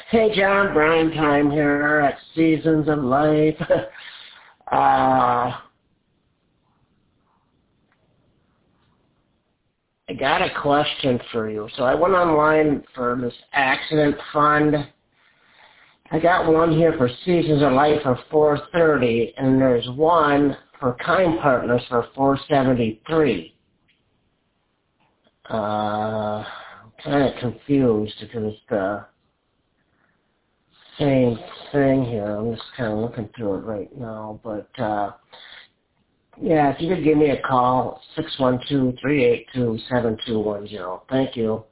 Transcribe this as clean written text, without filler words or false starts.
Hey, John, Brian Time here at Seasons of Life. I got a question for you. So I went online for this accident fund. I got one here for Seasons of Life for $430, and there's one for Kind Partners for $473. I'm kind of confused because it's the same thing here. I'm just kind of looking through it right now. But, yeah, if you could give me a call, 612-382-7210. Thank you.